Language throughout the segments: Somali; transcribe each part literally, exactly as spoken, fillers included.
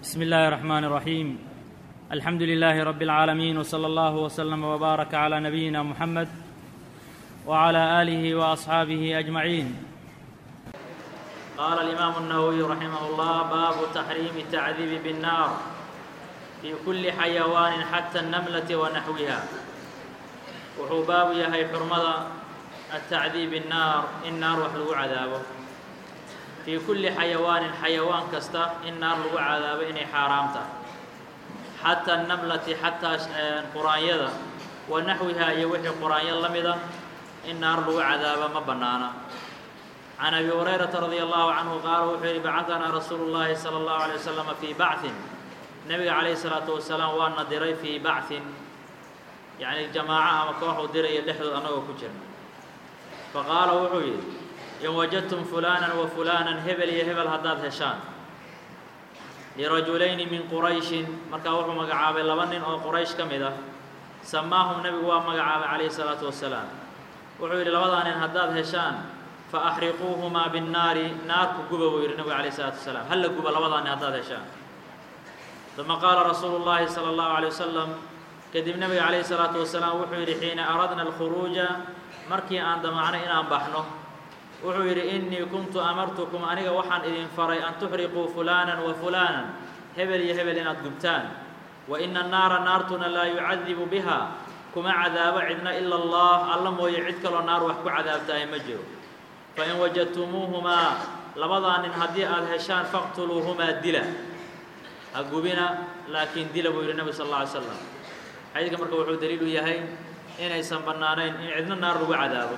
بسم الله الرحمن الرحيم. الحمد لله رب العالمين، وصلى الله وسلم وبارك على نبينا محمد وعلى آله وأصحابه أجمعين. قال الإمام النووي رحمه الله: باب تحريم التعذيب بالنار في كل حيوان حتى النملة ونحوها. wuxuu baabu yahay xurmada التacdiib الnaar in naar wax lagu cadaabo fii kulli xayawaanin xayawaan kasta in naar lagu cadaabo inay xaaraamta xataa الnamlati xataa quraanyada wa naxwihaa iyo wixii quraanyo la mida in naar lagu cadaabo ma bannaana. can abi hurayrata radia allahu canhu qaala wuxuu yihi bacaثanaa rasuulu اllahi salى اllahu عalيه waslama fii bacثin nebiga calayhi الsalaatu wasalaam waana diray fii bacثin yacni jamaaco ama koox uu diraya dhexdood annagoo ku jirna. faqaala wuxuu yidhi: in wajadtum fulaanan wa fulaanan hebel iyo hebel haddaad heshaan lirajulayni min qurayshin, markaa wuxuu magacaabay laba nin oo quraysh ka mid ah. samaahum nebigu waa magacaabay calayhi salaatu wasalaam. wuxuu yidhi labadaa nin haddaad heshaan fa axriquuhumaa binnaari, naarku guba buu yidhi nebigu calayhi salaatu wasalaam, halla guba labadaa nin haddaad heshaan. uma qaala rasuulu llaahi sala allahu alay wasalam, kadib nebiga calayhi salaatu wasalaam wuxuu yidhi xiina aradna alkhuruuja, markii aan damacnay inaan baxno, wuxuu yidhi innii kuntu amartukum, aniga waxaan idin faray an tuxriquu fulaanan wa fulaanan, hebel iyo hebel inaad gubtaan. wa ina annaara naartuna laa yucadibu biha, kuma cadaabo cidna ila allah, alla mooye cid kaloo naar wax ku cadaabtahay ma jiro. fain wajadtumuuhumaa, labadaa nin haddii aad heshaan faqtuluuhumaa, dila, ha gubina laakiin dila buu yidhi nebigu sal alla alay slam. xadiidka marka wuxuu daliil u yahay inaysan bannaanayn in cidna naar lagu cadaabo.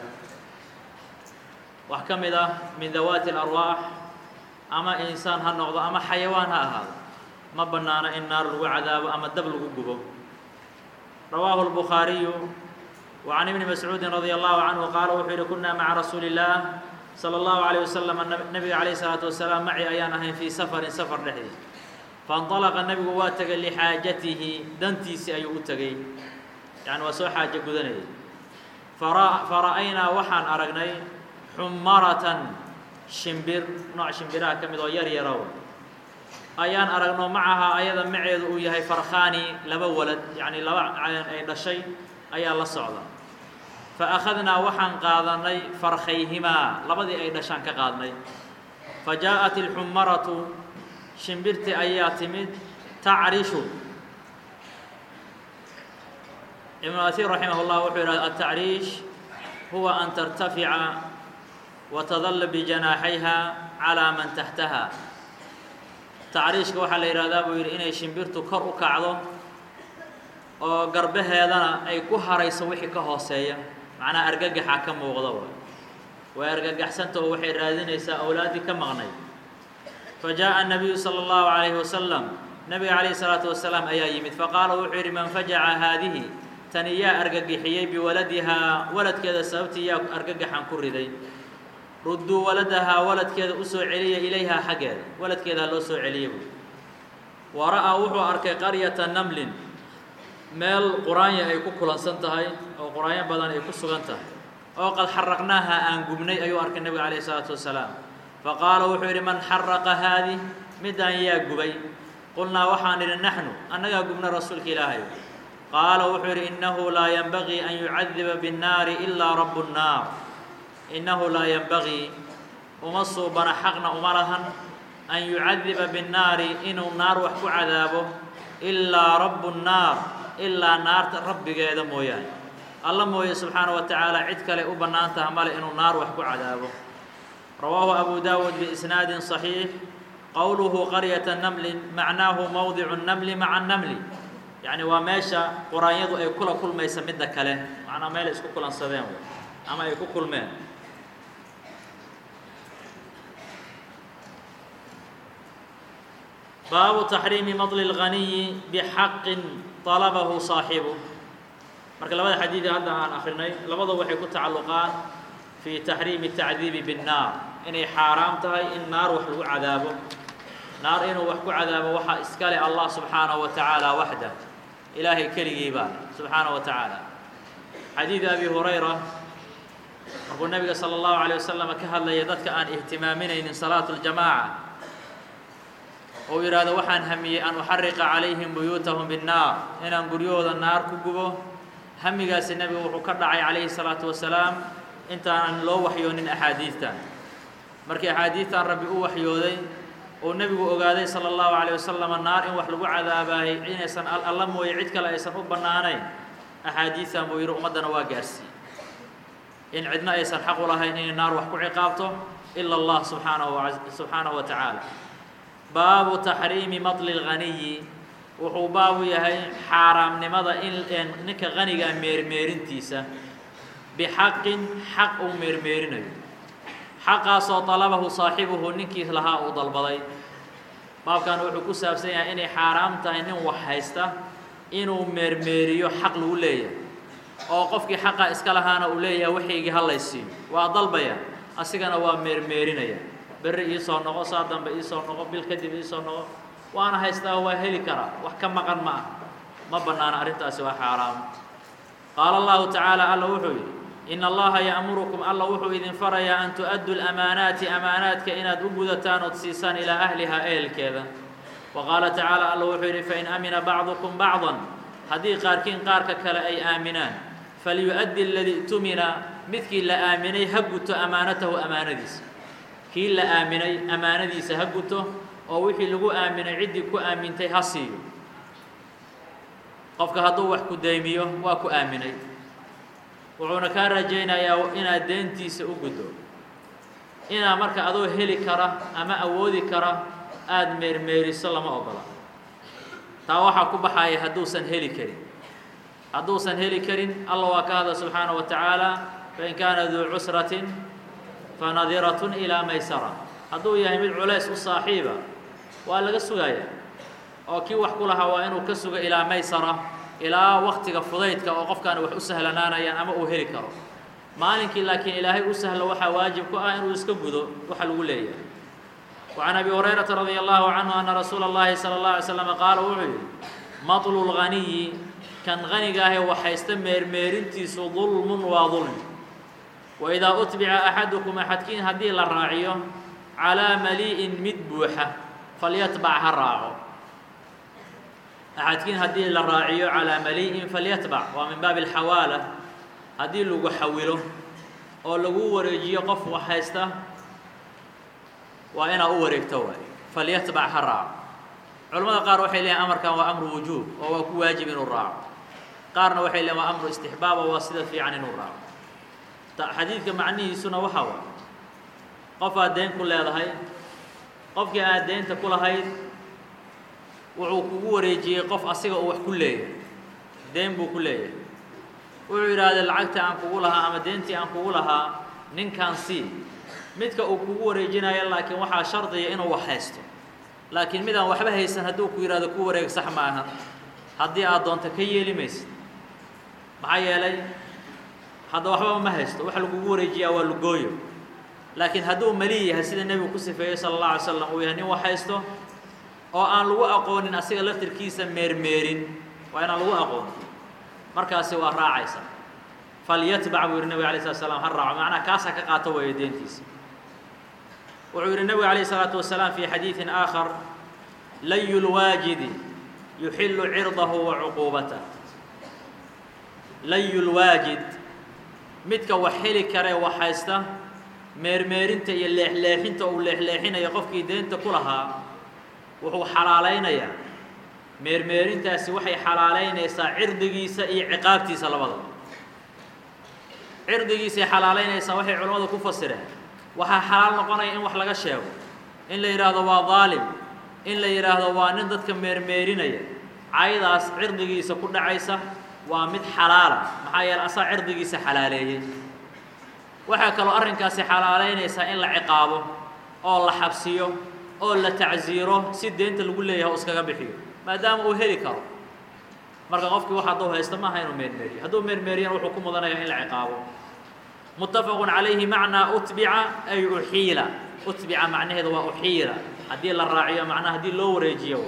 wax ka mid ah min dawaati alarwaax, ama insaan ha noqdo ama xayawaan ha ahaado, ma bannaano in naar lagu cadaabo ama dab lagu gubo. rawaahu albukhaariyu wa can ibni mascuudin radia allahu canhu qaala wuxuu yidhi kunnaa maca rasuuli illaah sala allahu calayh wasalam, nebiga calayhi salaatu wasalaam maci ayaan ahayn fii safarin safar dhexdii. faاnطalaqa nebigu waa tegay lixaajatihi, dantiisii ayuu u tegey, yani waa soo xaajo gudanayay. fara'aynaa waxaan aragnay xumaratan, shimbir, nooc shimbiraha ka mid oo yar yarow ayaan aragno, macahaa ayada maceedu uu yahay farkhaani, laba walad, yani laba ay dhashay ayaa la socda. faأkhadnaa waxaan qaadanay farkhayhimaa, labadii ay dhashaan ka qaadnay. fajaءat اlxumaratu, shimbirtii ayaa timid, tacrishu. ibnu asiir raximah اllah wuxuu yidhahda atacriish huwa an tartafica wa tadalla bijanaaxayha calaa man taxtaha. tacriishka waxaa la yidhahdaa buu yidhi inay shimbirtu kor u kacdo oo garbaheedana ay ku harayso wixii ka hooseeya, macnaha argagaxa ka muuqda waay. way argagaxsanta oo waxay raadinaysaa awlaaddii ka maqnay. fajaءa الnabiyu salى اllahu عalayhi wasalam, nebiga calayhi الsalaatu wasalaam ayaa yimid. faqaala wuxuu yidhi man fajaca haadihi, tani yaa argagixiyey biwaladihaa, waladkeeda sababtii yaa argagaxan ku riday. rudduu waladahaa, waladkeeda u soo celiya ilayhaa xaggeeda, waladkeeda ha loo soo celiya buy. wa ra'aa wuxuu arkay qaryata namlin, meel quraanya ay ku kulansan tahay oo quraanyo badan ay ku sugan tahay, oo qad xaraqnaaha aan gubnay ayuu arkay nebiga calayhi الsalaatu wasalaam. faqaala wuxuu yidhi man xaraqa haadih, midaan yaa gubay. qulnaa waxaan idhi naxnu, annagaa gubna rasuulka ilaahay. qaala wuxuu yidhi innahu laa yanbagii an yucadiba binnaari ilaa rabu nnaar, innahu laa yanbagii, uma suubana xaqna uma lahan, an yucadiba binnaari, inuu naar wax ku cadaabo, ilaa rabu nnaar, ilaa naarta rabbigeeda mooyaane. alla mooye subxaana wa tacaala cid kale u bannaan taha male inuu naar wax ku cadaabo. rawaahu abu daawuud biisnaadin صaxiix. qowluhu qaryata namlin macnaahu mowdicu namli maca namli, yacni waa meesha quraanyadu ay kula kulmaysa midda kale, macnaa meelay isku kulansadeen ama ay ku kulmeen. baabu taxriimi madli اlganiyi bixaqin طalabahu saaxibu. marka labada xadiid hadda aan akrinay labada waxay ku tacalluqaan fii taxriimi الtacdiibi biالnaar, inay xaaraam tahay in naar wax lagu cadaabo. naar inuu wax ku cadaabo waxaa iskale allah subxaanaه wa tacaala waxda, ilaahay keligii baa subxaanaه wa tacaala. xadiid abi hurayra markuu nebiga salى اllahu عalيه wasalam ka hadlaya dadka aan ihtimaaminaynin salaatu اljamaaca, oo yiraahdo waxaan hamiyay an uharriqa calayhim buyutahum binnaar inaan guryahooda naar ku gubo hamigaasi nabigu wuxuu ka dhacay calayhi salaatu wasalaam intaan loo waxyoonin axaadiistan markii axaadiistan rabbi u waxyooday oo nabigu ogaaday sallallahu alayhi wasallam naar in wax lagu cadaabahay inaysan alla mooyay cid kale aysan u banaanayn axaadiistan buu yiri ummadana waa gaarsi in cidna aysan xaq u lahayn in naar wax ku ciqaabto illa Allah subhanahu wa subhanahu wa ta'ala baabu tahriimi matli al-ghaniy wuxuu baabu yahay xaaraamnimada in ninka qaniga meermeerintiisa bixaqin xaq uu meermeerinayo xaqaasoo talabahu saaxibuhu ninkii lahaa uu dalbaday baabkan wuxuu ku saabsan yahay inay xaaraam tahay nin wax haysta inuu meermeeriyo xaq lagu leeyahay oo qofkii xaqa iska lahaana uu leeyahay wixii halaysiin waa dalbaya asigana waa meermeerinaya bari ii soo noqo saa dambe ii soo noqo bil kadib ii soo noqo waana haystaa waa heli kara wax ka maqan ma ma banaana arintaasi waa xaraam qaala Allah ta'ala alla wuxuu yiri in Allah ya'murukum alla wuxuu idin faraya an tu'addu al-amanati amanatka inaad u gudataan oo siisan ila ahliha ehelkeeda wa qaala ta'ala alla wuxuu yiri fa in amina ba'dukum ba'dan hadii qaarkiin qaarka kale ay aaminaan falyu'addi alladhi tumina midkii la aaminay haguto amaanatahu amaanadiisa kii la aaminay amaanadiisa haguto oo wixii lagu aaminay cidii ku aamintay hasiyo qofka haduu wax ku deemiyo waa ku aaminay wuxuuna ka rajaynayaa inaad deentiisa u gudo ina marka adoo heli kara ama awoodi kara aad meermeeriso lama ogola taa waxa ku baxay haduusan heli karin haduusan heli karin Allah waa ka hada subhanahu wa ta'ala fa in kana dhu usratin fa nadiratun ila maysara haduu yahay mid culays u saaxiiba waa laga sugaya oo kii wax ku lahaa waa inuu ka sugo ila maysara ila waqtiga fudaydka oo qofkan wax u sahlanaanayaan ama uu heli karo maalinkii laakiin ilaahay u sahlo waxa waajib ku ah inuu iska gudo waxa lagu leeyahay وعن أبي هريرة رضي الله عنه أن رسول الله صلى الله عليه وسلم قال وحي مطل الغني كان غني جاه وحيستمر ميرنتي ظلم وظلم وإذا أتبع أحدكم أحدكين هذه الراعية على مليء مدبوحة فليتبعها الراعي أحدكين هذه الراعية على مليء فليتبع ومن باب الحوالة هذه اللي حوله أو اللي ورجيه قف وحيسته وأنا أوريكتوا فليتبعها الراعي علماء قالوا وحي لها أمر كان وأمر وجوب وهو واجب الراعي قارنا وحي لها أمر استحباب وواصلة في عن الراعي حديث معني سنة وحوى قفا دين كل هذا هاي قف جاء دين تقول هاي وعقوق رجي قف أصيغ أو كله دين بو كله وعراد العقد عن قولها أما دينتي عن قولها نين كان سي midka uu kugu wareejinayo laakiin waxa shardiya inuu wax haysto laakiin midaan waxba haysan haduu ku yiraahdo ku wareeg sax ma aha hadii aad doonto ka yeelimaysid maxaa yeelay hada waxba ma haysto waxa lagu wareejiyaa waa lugooyo laakiin haduu mali yahay sida nabigu ku sifeeyay sallallahu alayhi wasallam uu yahay wax haysto oo aan lagu aqoonin asiga laftirkiisa meermeerin waa in lagu aqoon markaas waa raacaysa فليتبع النبي عليه الصلاة والسلام هالرع معنا كاسة كقاته ويدينتيس وعير النبي عليه الصلاة والسلام في حديث آخر لي الواجد يحل عرضه وعقوبته لي الواجد متك وحيل كره وحيسته ميرميرنت يلحلحنت او لحلحين يقفك دينت كلها وهو حلالين يا ميرميرنتاس waxay xalaaleenaysa cirdigiisa iyo ciqaabtiisa labadaba cirdigiisa xalaaleenaysa waxay culimadu ku fasireen waxa xalaal noqonaya in wax laga sheego in la yiraahdo waa dhaalim in la yiraahdo waa nin dadka meermeerinaya aydaas cirdigiisa ku dhacaysa waa mid xalaal maxaa yeelay asaa cirdigiisa xalaaleeyay waxa kale arrinkaasi xalaaleenaysa in la ciqaabo oo la xabsiyo oo la tacsiiro si deenta lagu leeyahay iskaga bixiyo maadaama uu heli karo marka qofkii waxa doo haysta ma hayno meermeeriyo haduu meermeeriyan wuxuu ku mudanayaa in la ciqaabo muttafaqun alayhi macna utbi'a ay uhila utbi'a macnaheedu waa uhila hadii la raaciyo macnaha hadii loo wareejiyo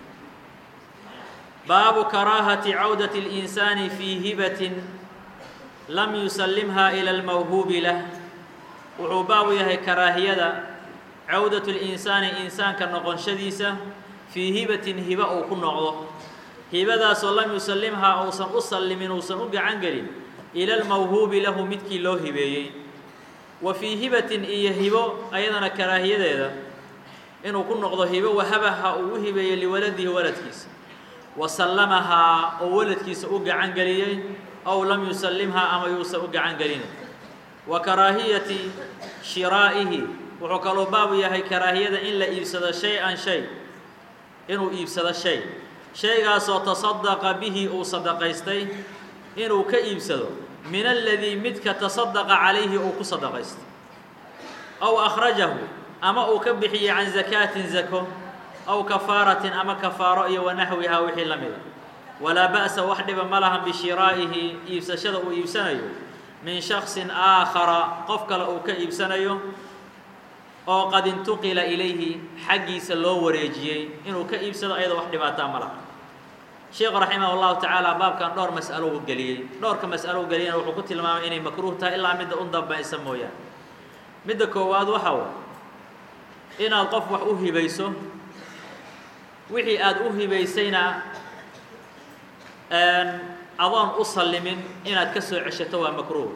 baabu karahati audati al-insani fi hibatin lam yusallimha ila al-mawhub lah wuxuu baabu yahay karaahiyada audatu al-insani insaanka noqonshadiisa fii hibatin hiba uu ku noqdo hibadaasoo lam yusallimhaa uusan u sallimin uusan u gacan gelin ila almawhuubi lahu midkii loo hibeeyey wa fii hibatin iyo hibo ayadana karaahiyadeeda inuu ku noqdo hibo wahabaha uu u hibeeyey liwaladihi waladkiisa wa sallamahaa oo waladkiisa u gacan geliyey aw lam yusallimhaa ama yuusan u gacan gelin wa karaahiyati shiraa'ihi wuxuu kaloo baabu yahay karaahiyada in la iibsado shay-an shay inuu iibsado shay shaygaasoo tasaddaqa bihi uu sadaqaystay inuu ka iibsado min aladii midka tasaddaqa calayhi uu ku sadaqaystay aw akhrajahu ama uu ka bixiyey can zakaatin zako aw kafaaratin ama kafaaro iyo wanaxwihaa wixii la mida walaa ba'sa wax dhiba ma lahan bishiraa'ihi iibsashada uu iibsanayo min shaksin aakhara qof kale uu ka iibsanayo oo qad intuqila ilayhi xaggiisa loo wareejiyey inuu ka iibsado ayada wax dhibaataa ma laha sheekhu raximah llahu tacaala baabkan dhowr mas'alo uu geliyey dhowrka mas'alo uu geliyena wuxuu ku tilmaamay inay makruuh tahay ilaa midda u dambaysa mooyaan midda koowaad waxa way inaad qof wax u hibayso wixii aad u hibaysayna adoon u sallimin inaad ka soo ceshato waa makruuh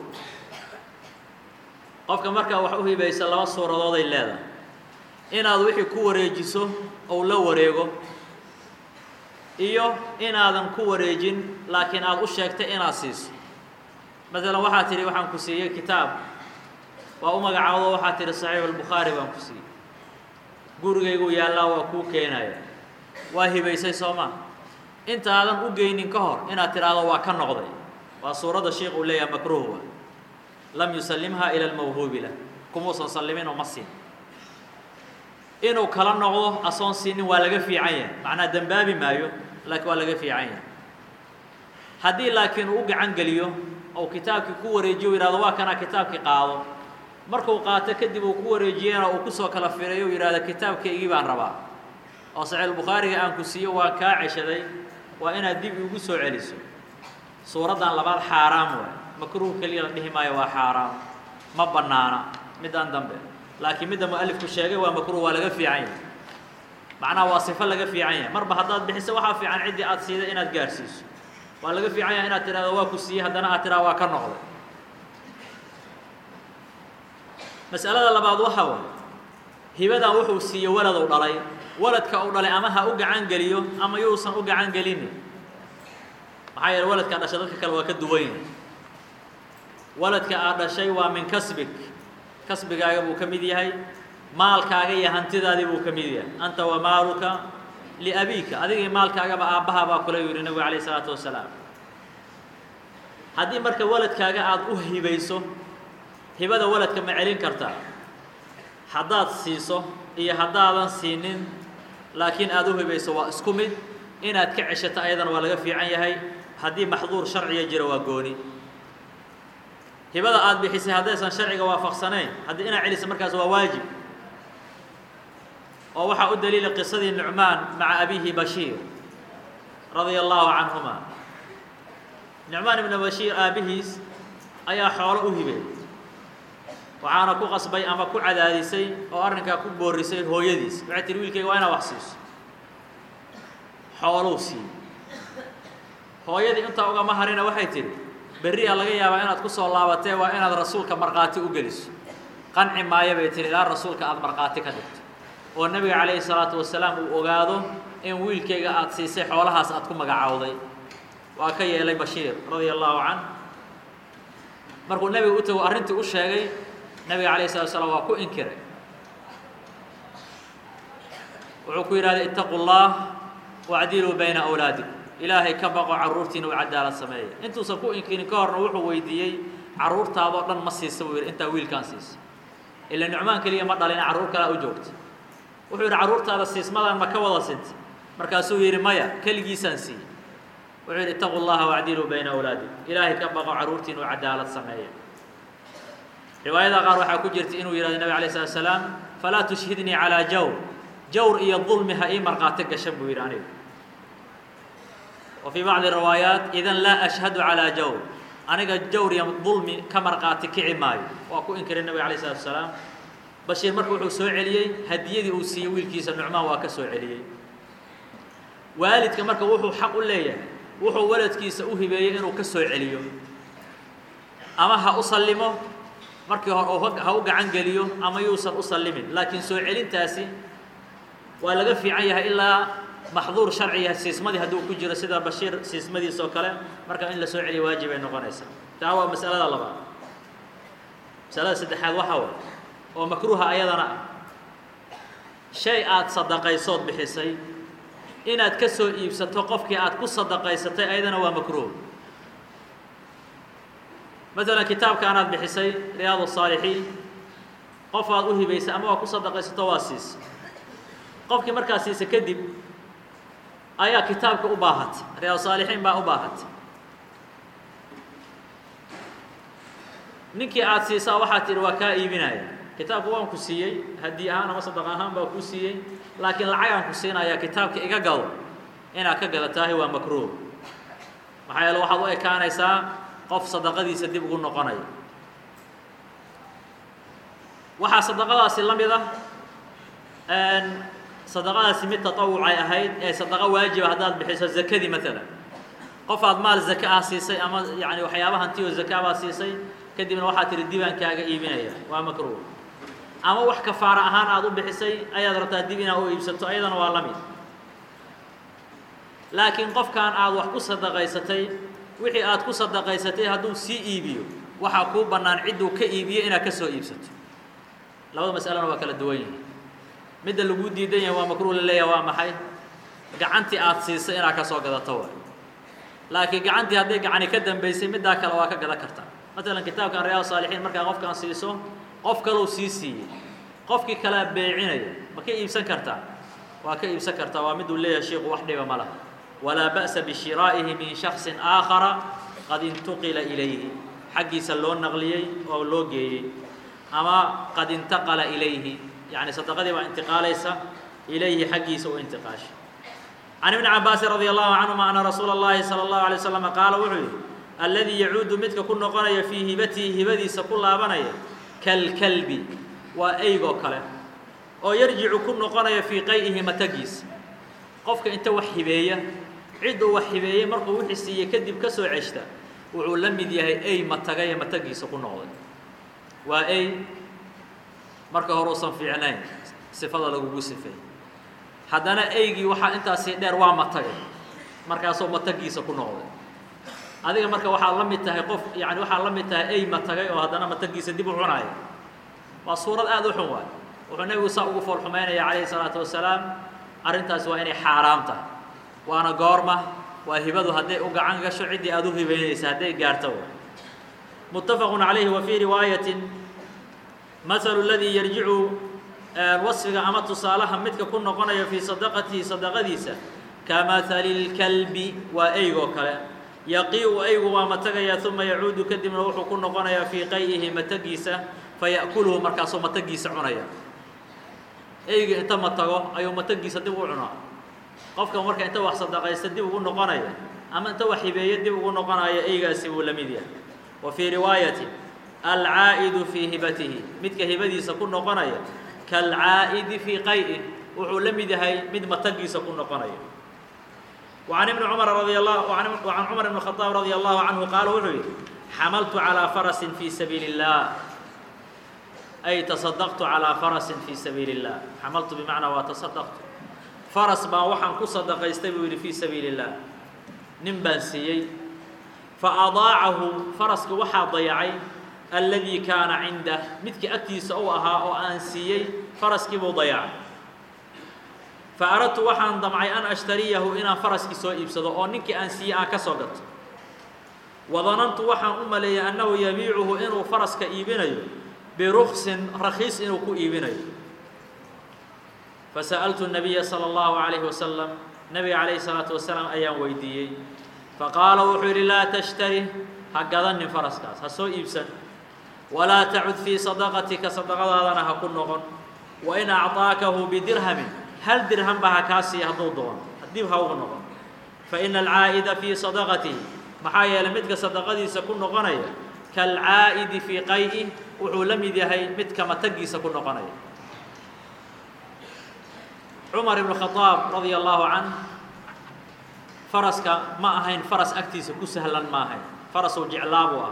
qofka markaa wax u hibaysa laba suuradooday leedahay inaad wixii ku wareejiso ou la wareego iyo inaadan ku wareejin laakiin aad u sheegtay inaad siiso masalan waxaad tidhi waxaan ku siiyey kitaab waa u magacaawdo waxaad tidhi saxiixu albukhaari baan ku siiyey gurigaygu yaallaa waa kuu keenaya waa hibaysay soo maa intaadan u geynin ka hor inaad tidhaahdo waa ka noqday waa suuradda sheikh uu leeyahay makruuh wa lam yusallimhaa ila almawhuubi lah kumuusan sallimin oo ma siin inuu kala noqdo asoon siinin waa laga fiican yahay macnaa dembaabi maayo laakiin waa laga fiican yahay haddii laakiin uu u gacan geliyo ou kitaabkii ku wareejiyo u yihahdo waa kanaa kitaabkii qaado markuu qaato kadib uu ku wareejiyena uu kusoo kala fireeyo u yidhahdo kitaabkaygii baan rabaa oo saxiixulbukhaariga aan ku siiyo waa kaa ceshaday waa inaad dib igu soo celiso suuraddan labaad xaaraam waay makruuh keliya la dhihi maayo waa xaaraam ma bannaana midaan dambe laakiin midda mu'alifku sheegay waa makruuh waa laga fiican yahay macnaha waa sifo laga fiican yahay marba haddaad bixiso waxaa fiican ciddii aad siiday inaad gaarhsiiso waa laga fiican yahay inaad tidhahdo waa ku siiyey haddana aad tidhahdo waa ka noqday mas'alada labaad waxa waay hibadan wuxuu siiye waladow dhalay waladka uu dhalay ama ha u gacan geliyo ama yuusan u gacan gelinin maxaa yeele waladkaa dhashay dadka kale waa ka duwan yahay waladka aad dhashay waa min kasbig kasbigaaga buu ka mid yahay maalkaaga iyo hantidaadii buu ka mid yahay anta wa maaluka liabiika adigii maalkaagaba aabbaha baa kula yidhi nabigu calayh isalaatu wasalaam haddii marka waladkaaga aad u hibayso hibada waladka ma celin kartaa haddaad siiso iyo haddaadan siinin laakiin aad u hibayso waa isku mid inaad ka ceshato ayadana waa laga fiican yahay haddii maxduur sharciga jira waa gooni hibada aad bixisay haddaysan sharciga waafaqsanayn haddii inaad celiso markaas waa waajib oo waxaa u daliila qisadii nucmaan maca abiihi bashiir radia allahu canhuma nucmaan ibna bashiir aabbihiis ayaa xoolo u hibay waxaana ku qasbay ama ku cadaadisay oo arrinkaa ku boorisay hooyadiis waxay tihi wiilkayga waa inaad wax siiso xoolou siiyey hooyadii intaa ugama harina waxay tidhi berri a laga yaabaa inaad ku soo laabatee waa inaad rasuulka markhaati u geliso qanci maayo bay tihi ilaa rasuulka aada markhaati ka dhigto oo nebiga calayhi salaatu wasalaam uu ogaado in wiilkayga aada siisay xoolahaas aad ku magacaawday waa ka yeelay bashiir radia allahu can markuu nebiga u tago arrintii u sheegay nebiga calayhi salatu wasalaam waa ku inkiray wuxuu ku yidhahday ittaqu llah wacdiluu bayna awlaadikum ilaahay ka baqo carruurtiina u cadaalad sameeya intuusan ku inkirin ka horna wuxuu weydiiyey carruurtaadoo dhan ma siisa buu yidhi intaa wiilkaan siisa ila nucmaan keliya ma dhalina carruur kalea u joogta wuxuu yidhi carruurtaada siismadan ma ka wada sinta markaasuu yidhi maya keligiisaan siiyey wuxuu yidhi ittaqu llaha wacdiluu bayna awlaadikum ilaahay ka baqo carruurtiina u cadaalad sameeya riwaayada qaar waxaa ku jirta inuu yidhahdo nabig alay slat slaam falaa tushhidnii calaa jawr jawr iyo dulmi ha ii markhaati gashan buu yidhi anigu wa fii bacdi riwaayaat idan laa ashhadu calaa jawr aniga jawr iyo dulmi ka markhaati kici maayo waa ku inkiray nabiga alayh salatu wasalaam bashiir marka wuxuu soo celiyey hadiyadii uu siiyey wiilkiisa nucmaan waa ka soo celiyey waalidka marka wuxuu xaq u leeyahay wuxuu waladkiisa u hibeeyay inuu ka soo celiyo ama ha u sallimo markii hore ha u gacan geliyo ama yuusan u sallimin laakiin soo celintaasi waa laga fiican yahay ilaa maxduur sharciga siismadii hadduu ku jiro sida bashiir siismadiisa oo kale marka in la soo celiyo waajib ay noqonaysaa taa waa mas'alada labaad mas'alada saddexaad waxa waa oo makruuha ayadana shay aad sadaqaysood bixisay inaad ka soo iibsato qofkii aad ku sadaqaysatay ayadana waa makruuh مثلا كتاب كانت بحسي رياض الصالحين قف aad u hibaysa ama waa ku sadaqaysato waa siis qofkii markaas siisa kadib ayaa kitaabka u baahat riyad saalihiin baa u baahat ninkii aad siisa waxa tir waa ka iibinaya kitaabku waan ku siiyay hadii ahaan ama sadaqa ahaan baa ku siiyay laakiin lacag aan ku siinaya kitaabka iga galo ina ka galatahay waa makruuh maxaa yeelay waxa uu ekaanaysaa qof sadaqadiisa dib ugu noqonay waxa sadaqadaasi lamid ah aan sadaqadaasi mid tatawuc ay ahayd ee sadaqa waajib hadaad bixiso zakadi mesela qof aad maal zakaa siisay ama yaani waxyaabahan tiyo zakaa siisay kadibna waxa tiri diiwaankaaga iibinaya waa makruuh ama wax kafaara ahaan aad u bixisay ayaad rabtaa dib inaad u iibsato ayadana waa lamid laakiin qofkan aad wax ku sadaqaysatay wixii aad ku sadaqaysatay hadduu sii iibiyo waxa ku banaan ciduu ka iibiyo inaad ka soo iibsato labada mas'alana waa kala duwan yihiin mid lagu diidan yahay waa makruuh leeyahay waa maxay gacantii aad siisay inaad ka soo gadato waa laakiin gacantii haddii gacani ka dambeysay midda kale waa ka gadan kartaa مثلا kitaabkan riyaad saalihiin marka qofkan siiso qof kale uu sii siiyay qofkii kala beecinaya ma ka iibsan kartaa waa ka iibsan kartaa waa mid uu leeyahay sheekhu wax dhiba ma laha ولا بأس بشرائه من شخص آخر قد انتقل إليه حقي سلون نغليي أو لوجي أما قد انتقل إليه يعني صدقني وانتقال ليس إليه حقي سو انتقاش عن ابن عباس رضي الله عنهما أن رسول الله صلى الله عليه وسلم قال وحي الذي يعود متك كن قنيا في هبته هبدي سكل بنيا كالكلب وأيغو كلا أو يرجع كن قنيا في قيئه متجيس قفك أنت وحبية عدو وحبية مرقو وحسية كدب كسو عشتا وعلم ديها أي متجاية متجيس كن نقول وأي مرقو روسا في عنين صفة لو صفة حدنا أيجي وح أنت سيدر وامتجي مرقو صو متجيس كن نقول هذا مرقو وح علم التهقف يعني وح علم التهقي متجاي وهذا متجيس دب العناية وصورة هذا حوال وحنبي صاحب فور حمينة عليه الصلاة والسلام أرنتاس وإني حرامته وأنا قارمة وهبده هدي وقعان قشو عدي أدوه بينيس هدي قارته متفق عليه وفي رواية مثل الذي يرجع الوصف أمت صالحا متك كنا قنيا في صدقته صدقديسة كمثل الكلب وأيغو كلا يقيء أيغو ومتقيا ثم يعود كدم روح كنا قنيا في قيئه متقيسة فيأكله مركاسو متقيس عنيا أيغو أنت متقو أيو متقيس دب عنا qofka marka inta wax sadaqaysta dib ugu noqonaya ama inta wax hibeeyay dib ugu noqonaya eegaasi uu lamid yahay wa fi riwaayati al-aa'id fi hibatihi midka hibadiisa ku noqonaya kal aa'id fi qay'i wuxuu lamid yahay mid matagiisa ku noqonaya wa an ibn umar radiyallahu wa an wa an umar ibn khattab radiyallahu anhu qala wuxuu hamaltu ala farasin fi sabilillah ay tasaddaqtu ala farasin fi sabilillah hamaltu bima'na wa tasaddaqtu فرس ما وحن كصدق يستوي في سبيل الله نمبانسي فأضاعه فرس وحى ضيعي الذي كان عنده مثل أكتي سوأها أو أنسيي فرس كيبو ضيع فأردت وحن ضمعي أن أشتريه إن فرس كسوء يبصد أو نك أنسيي أكسرت وظننت وحن أم لي أنه يبيعه إنه فرس كإيبني برخص رخيص إنه كإيبني فسألت النبي صلى الله عليه وسلم نبي عليه الصلاة والسلام أيام ويديي فقال وحير لا تشتري هكذا فرس كاس هسو إبسن ولا تعد في صدقتك صدقة هذا هكون نغن وإن أعطاكه بدرهم هل درهم بها كاسي هدودون هديبها وغنغن فإن العائد في صدقته محايا لمدك صدقتي سكون نغنية كالعائد في قيء وحولمي دي هي مدك متقي سكون نغنية عمر بن الخطاب رضي الله عنه فرسك ما أهين فرس أكتيس كسهلا ما أهين فرس وجعلابه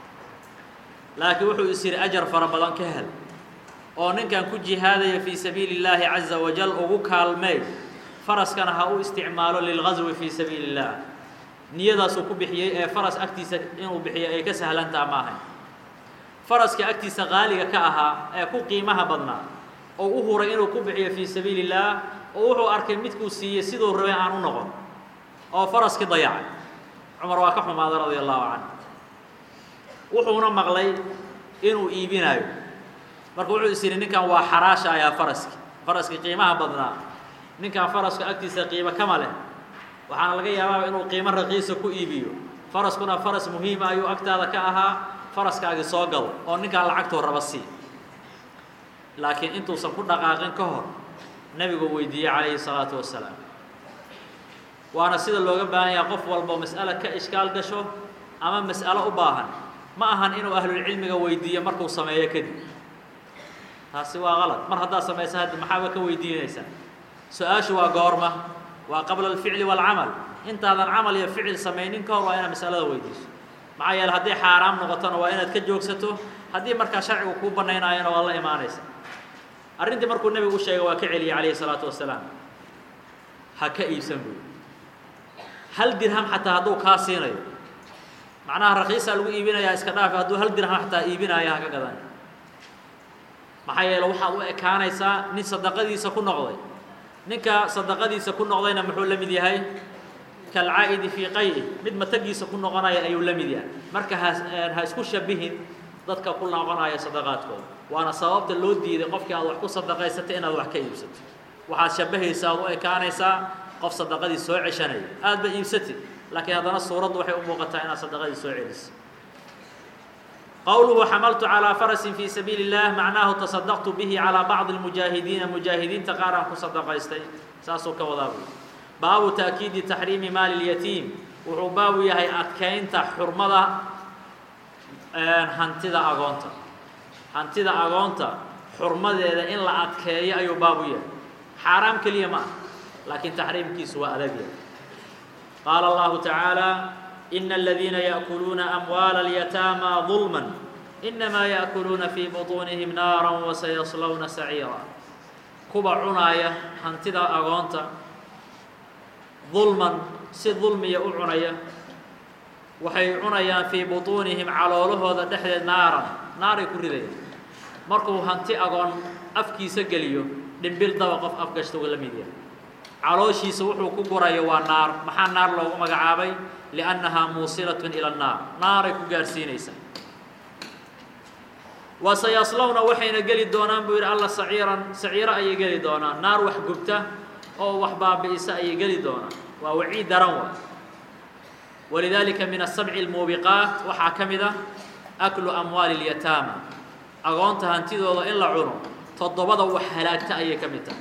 لكن وحو يصير أجر فربضان كهل oo ninkan ku jihaadaya fi sabiilillahi azza wa jalla ugu kaalmay faraskana ha uu isticmaalo lil ghazwi fi sabiilillah niyadaas uu ku bixiyay ee faras agtiisa inuu bixiyo ay ka sahlantaa ma ahayn faraska agtiisa qaaliga ka ahaa ee ku qiimaha badnaa oo u huray inuu ku bixiyo fi sabiilillah oo wuxuu arkay midkuu siiyay sidoo rabay aan u noqon oo faraski dayacay Umar waa ka xumaaday radiyallahu anhu wuxuuna maqlay inuu iibinayo marka wuxuu isiri ninkan waa xaraasha ayaa faraski faraski qiimaha badnaa ninkan faraska agtiisa qiimo kama leh waxaana laga yaabaa inuu qiimo raqiis ku iibiyo faraskuna faras muhiim ah ayuu agtaada ka ahaa faraskaaga soo gal oo ninkan lacagto raba si laakiin intuu san ku dhaqaaqin ka hor nabigu weydiiyay calayhi salaatu wassalaam waana sida looga baahan yahay qof walba mas'ala ka iskaal gasho ama mas'ala u baahan ma ahan inuu ahlul cilmiga weydiiyo markuu sameeyo kadib taasi waa qalad mar hadaa sameeysa hadda maxaa ka weydiinaysa su'aashu waa goorma waa qabla al-fi'l wal 'amal intaadan 'amal iyo ficil sameeynin ka hor waa inaad mas'alada weydiiso maxaa yeelay hadii xaraam noqotona waa inaad ka joogsato hadii marka sharcigu ku banaynayna waa la iimaanaysa arrintii markuu nabigu sheegay waa ka celiyay calayhi salaatu wassalaam ha ka iibsan buu hal dirham hataa haduu ka siinayo macnaha raqiis lagu iibinayaa iska dhaaf haduu hal dirham hataa iibinayaa ka gadan maxaa yeelay waxa uu ekaanaysaa nin sadaqadiisa ku noqday ninka sadaqadiisa ku noqdayna muxuu la mid yahay kal aa'idi fi qay'i mid matagiisa ku noqonaya ayuu la mid yahay marka ha isku shabihin dadka ku noqonaya sadaqaadkooda waana sababta loo diiday qofkii aad wax ku sadaqaysatay inaad wax ka iibsato waxaad shabahaysaa oo ekaanaysaa qof sadaqadii soo ceshanay aad ba iibsatay laakiin hadana suuradu waxay u muuqataa inaad sadaqadii soo celiso قوله حملت على فرس في سبيل الله معناه تصدقت به على بعض المجاهدين مجاهدين تقارن كصدقايستي ساسو كودابو باب تأكيد تحريم مال اليتيم وعباو يهي أدكينتا حرمدا هانتدا أغونتا هانتدا أغونتا حرمدا إن لا أدكي أيو بابو يهي حرام كليما لكن تحريم كيس وأدبيا قال الله تعالى إن الذين يأكلون أموال اليتامى ظلما إنما يأكلون في بطونهم نارا وسيصلون سعيرا كبا عناية هانتدا أغونتا ظلما سي ظلم يؤعناية وحي عنايا في بطونهم على لهذا دحل نارا نار كردي مركو هانتي أغون أفكي سجليو دنبيل دوقف أفقشتو لميديا علوشي سوحو كبرايا والنار محا نار لو مقعابي لأنها موصلة إلى النار نار كجارسينيسا وسيصلون وحين قلي دونان بير الله سعيرا سعيرا أي قلي دونان نار وحقبته أو وحباب بإساء أي قلي دونان ووعيد روى ولذلك من السبع الموبقات وحاكمده أكل أموال اليتامى أغونتها انتدوا إلا عرم تضبضوا وحلاكتا أي كمتا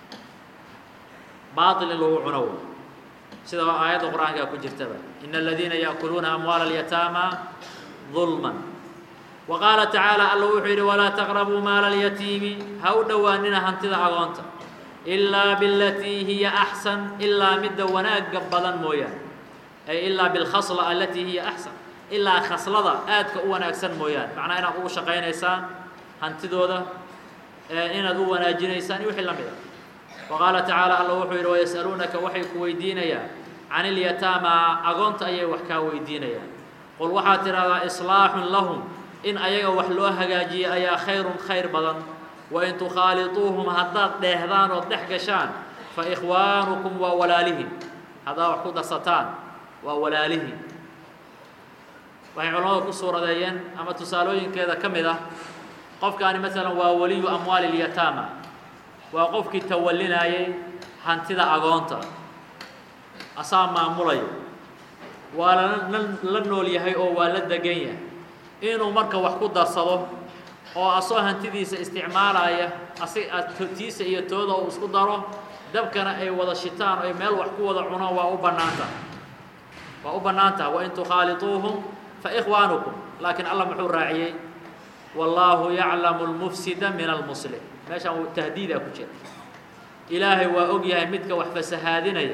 باطل اللي هو عنوه سيدا آيات القرآن كا كجرتبا إن الذين يأكلون أموال اليتامى ظلما وقال تعالى الله ولا تقربوا مال اليتيم هاو دواننا هنتذا أغونتا إلا بالتي هي أحسن إلا مد وناك قبضا مويا أي إلا بالخصلة التي هي أحسن إلا خصلة آدك أوانا أكسن مويا معنى أنا أقول شقين إيسان هنتذو ذا إنا ذو وناجين إيسان يوحي اللمدة وقال تعالى الله وحير ويسألونك وحي كويدينيا عن اليتامى أغنت أي وحكا ويدينيا قل وحاتر هذا إصلاح لهم إن أيها وحلوها جاجي أيا خير خير بدن وإن تخالطوهم هدات دهدان وضحكشان فإخوانكم وولالهم هذا وحكود ستان وولالهم وهي علماء كسورة ديان أما تسالوين كذا كمذا قف كان مثلا وولي أموال اليتامى وقفك تولينا أي هانتدا أغونتا أصام معمولي ولا لنول يهي أو ولا دقية إنه مركا وحكود درصده أو أصو هانتديس استعمال أيه أصي تيس إيه تودا وسكود داره دبكنا أي وضع الشيطان أي مال وحكو وضع عنا وأو بنانتا وأو بنانتا وإن تخالطوهم فإخوانكم لكن الله محور راعي والله يعلم المفسد من المصلح ماشي تهديد أكو شيء إلهي وأجيه متك وحفس هادينيا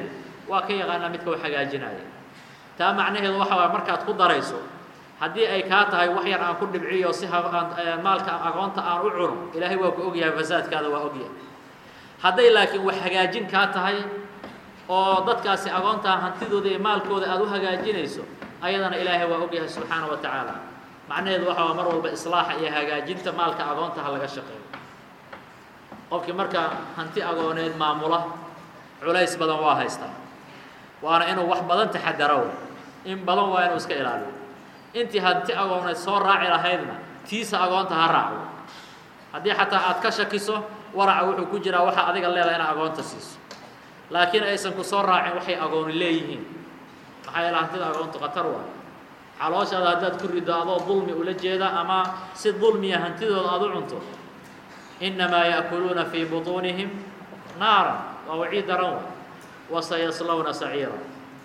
waa ka yaqaanaa midka wax hagaajinaya taa macnaheedu waxa waa markaad ku darayso haddii ay kaa tahay wax yar aan ku dhibciyo si maalka aqoonta aan u cuno ilaahay waa ku ogyahay fasaadkaada waa ogyahay hadday laakiin wax hagaajin kaa tahay oo dadkaasi aqoonta hantidooda iyo maalkooda aad u hagaajinayso ayadana ilaahay waa ogyahay subxaanahu wa tacaala macnaheedu waxa waa mar walba islaaxa iyo hagaajinta maalka aqoonta ha laga shaqeeyo qofkii marka hanti aqooneed maamula culays badan waa haystaa waana inuu wax badan taxadaro in badan waa inuu iska ilaaliyo intii hanti aqooneed soo raaci lahaydna tiisa aqoonta ha raaco haddii xataa aad ka shakiso waraca wuxuu ku jiraa waxa adiga leedahay inaad aqoonta siiso laakiin aysan ku soo raacin waxay aqooni leeyihiin maxaa yeele hantida aqoontu khatar waa xalooshaada haddaad ku riddo adoo dulmi ula jeeda ama si dulmiya hantidooda aad u cunto innamaa ya'kuluuna fii butuunihim naaran waa waciid daran wa wasayaslawna saciira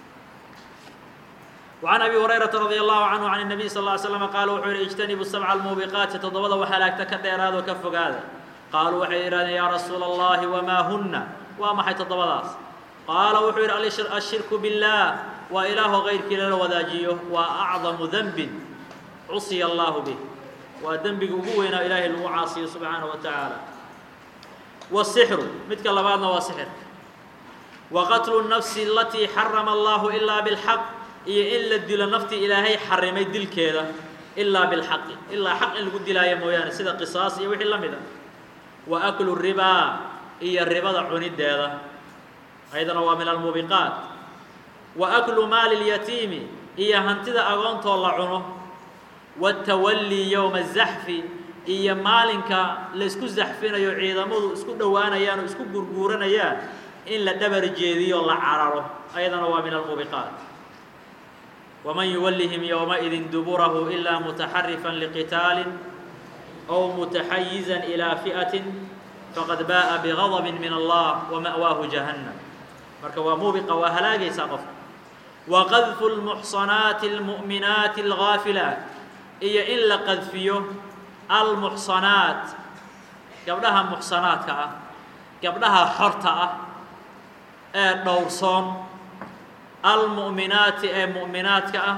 وعن أبي هريرة رضي الله عنه عن النبي صلى الله عليه وسلم قال وحير اجتنبوا السبع الموبقات تضبط وحلاك تكدر هذا وكف هذا قالوا وحير يا رسول الله وما هن وما حي تضبط قال وحير الشرك بالله وإله غير كلا وذاجيه وأعظم ذنب عصي الله به وذنب قوينا إله المعاصي سبحانه وتعالى والسحر مثل بعضنا وسحر وقتل النفس التي حرم الله إلا بالحق iyo in la dilo nafti ilaahay xarimay dilkeeda illa bil haqq illa haqq in lagu dilaayo mooyaan sida qisaas iyo wixii lamida wa aklu riba iyo ribada cunideeda ayadana waa min al mubiqat wa aklu mal al yatim iyo hantida agoonto la cuno wa tawalli yawm az zahf iyo maalinka la isku zaxfinayo ciidamadu isku dhawaanayaan oo isku gurguuranayaan in la dabar jeediyo la cararo ayadana waa min al mubiqat ومن يولهم يومئذ دبره إلا متحرفا لقتال أو متحيزا إلى فئة فقد باء بغضب من الله ومأواه جهنم مركوا موبقة وهلاقي سقف وقذف المحصنات المؤمنات الغافلات إيا إلا قذفيه المحصنات قبلها محصنات قبلها حرطة دورصون المؤمنات أي مؤمنات كأ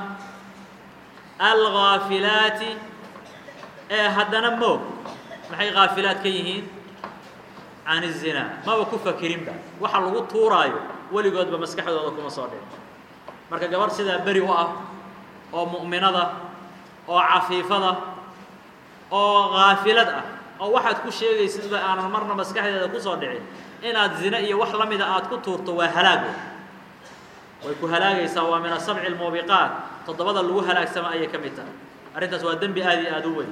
الغافلات أي هدنا مو محي غافلات كيهين عن الزنا ما بكوفا كريم ده وحلو طورايو ولي قد بمسكحه ذلكم صادق مركا جبر سيدا بري وقف أو مؤمنة أو عفيفة أو غافلة أو واحد كل شيء يصير أنا مرة مسكحه ذلكم صادق إن الزنا إيه وحلا مذا أتكون تورتوا هلاقو ويكون هلاقي سواء من السبع الموبقات تضبط اللي هلاك سماء أي كميتا أريد سواء الذنب هذه أدوي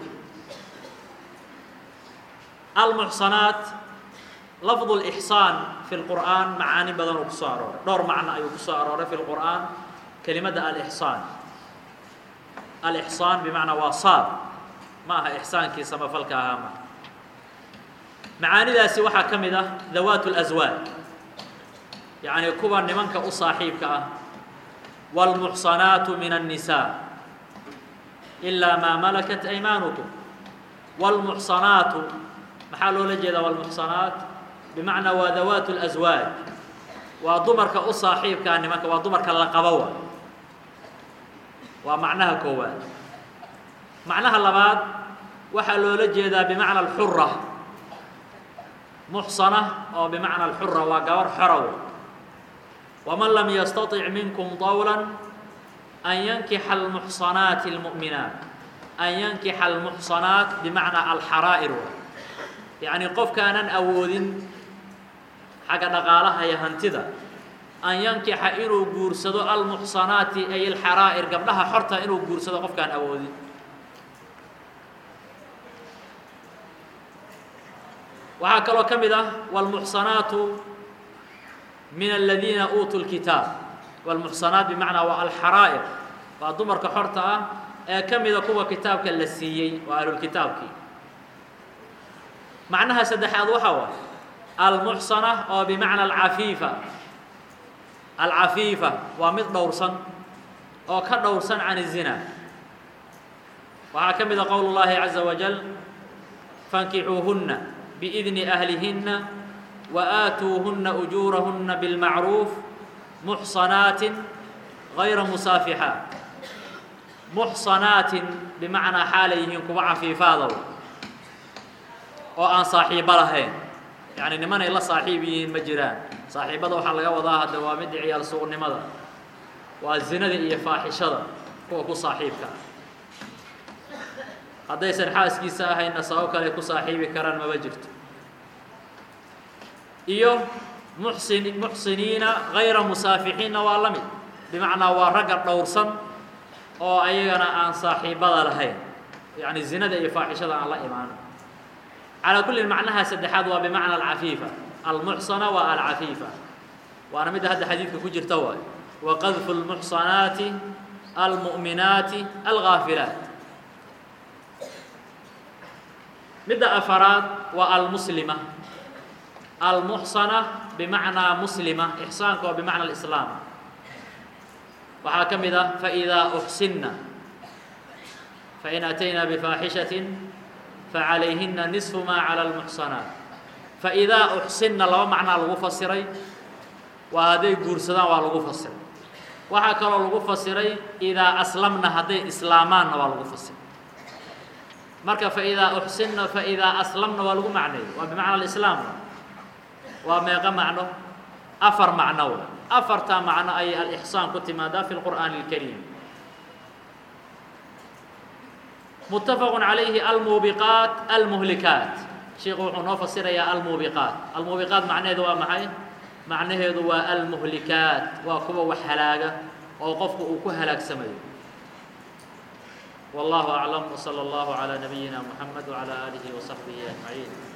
المحصنات لفظ الإحصان في القرآن معاني بدن وقصار دور معنى أي قصار في القرآن كلمة الإحصان الإحصان بمعنى واصال ما هي إحسان كي سما فلك هاما معاني ذا سوحة كمدة ذوات الأزواج يعني كبر نمنك أصاحبك والمحصنات من النساء إلا ما ملكت أيمانكم والمحصنات محل لجد والمحصنات بمعنى وذوات الأزواج وضمرك أصاحبك نمنك وضمرك اللقبوة ومعناها كوان معناها اللباد وحل لجد بمعنى الحرة محصنة أو بمعنى الحرة وقور حرو ومن لم يستطع منكم طولا أن ينكح المحصنات المؤمنات أن ينكح المحصنات بمعنى الحرائر يعني قف كان أود حق نقالها يهنتذا أن ينكح إنو جورسدو المحصنات أي الحرائر قبلها حرطة إنو جورسدو قف كان أود وهكذا كمذا والمحصنات من الذين أوتوا الكتاب والمحصنات بمعنى والحرائر وضمر كحرطة كم إذا كوا كتابك اللسيي وأهل الكتاب كي معناها سدح وحوى المحصنة أو بمعنى العفيفة العفيفة ومثل دورسا أو كدورسا عن الزنا وهكذا إذا قول الله عز وجل فانكحوهن بإذن أهلهن وآتوهن أجورهن بالمعروف محصنات غير مسافحات محصنات بمعنى حاليهم كوع عفيفاضو oo aan saaxiibo lahayn yani niman ay la saaxiibiyiin ma jiraan saaxiibada waxa laga wadaa hadda waa mid ciyaal suuqnimada waa zinada iyo faaxishada kuwa ku saaxiibka haddaysan xaaskiisa ahayn sabab kale ku saaxiibi karaan ma jirto iyo muhsin muhsiniina ghayra musafihiina waa lamid bimacna waa rag dhowrsan oo ayagana aan saaxiibada lahayn yani zinada iyo faaxishada aan la imaan على كل معناها سدحات وبمعنى العفيفة المحصنة والعفيفة وأنا مدى هذا حديث كجر توا وقذف المحصنات المؤمنات الغافلات مدى أفراد والمسلمة المحصنة بمعنى مسلمة إحسانك بمعنى الإسلام وحاكم إذا فإذا أحسننا فإن أتينا بفاحشة فعليهن نصف ما على المحصنات فإذا أحسننا لو معنى الغفصري وهذه قرصنا والغفصري وحكى الغفصري إذا أسلمنا هذه إسلامان والغفصري مركا فإذا أحسننا فإذا أسلمنا والغمعني وبمعنى الإسلام وما يقع معنى أفر معنى أفرت معنى أي الإحسان كنت ماذا في القرآن الكريم متفق عليه الموبقات المهلكات شيخ وحنا فسر يا الموبقات الموبقات معناه ذو معي معناه ذو المهلكات وكبا وحلاقة وقفك وكهلك سمي والله أعلم وصلى الله على نبينا محمد وعلى آله وصحبه أجمعين